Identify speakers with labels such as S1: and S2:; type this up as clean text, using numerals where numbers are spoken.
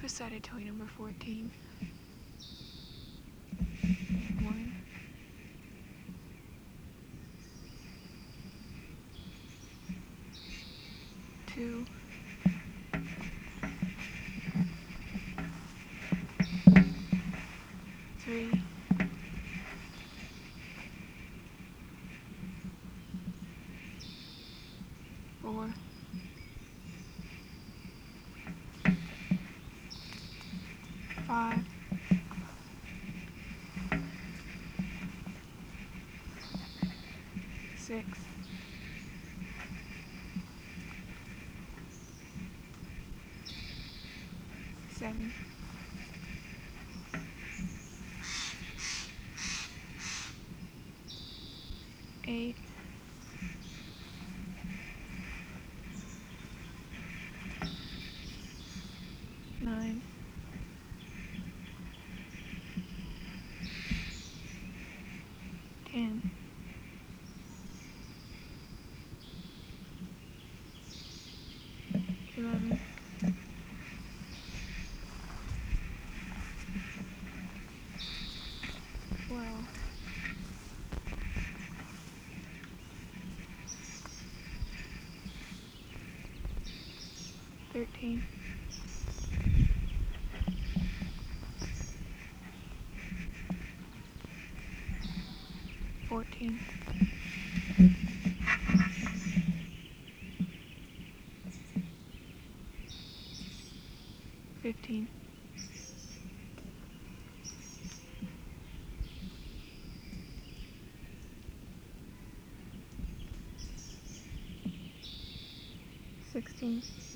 S1: Recited toy number 14. 1, 2, 3, 4, 5, 6, 7, 8, 9, 10, 11, 12, 13, 14, 15, 16,